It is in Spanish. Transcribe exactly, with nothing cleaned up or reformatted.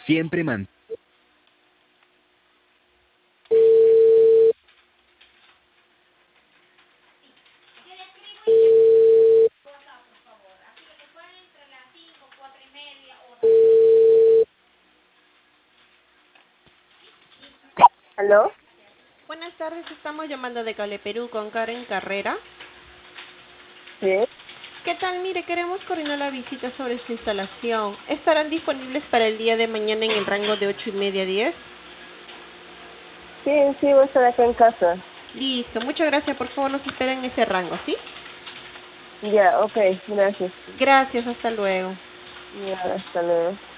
Siempre man. ¿Aló? Buenas tardes, estamos llamando de Cable Perú con Karen Carrera. Sí. ¿Qué tal? Mire, queremos coordinar la visita sobre su instalación. ¿Estarán disponibles para el día de mañana en el rango de ocho y media a diez? Sí, sí, voy a estar acá en casa. Listo, muchas gracias. Por favor, nos esperen en ese rango, ¿sí? Ya, ok, gracias. Gracias, hasta luego. Ya, hasta luego.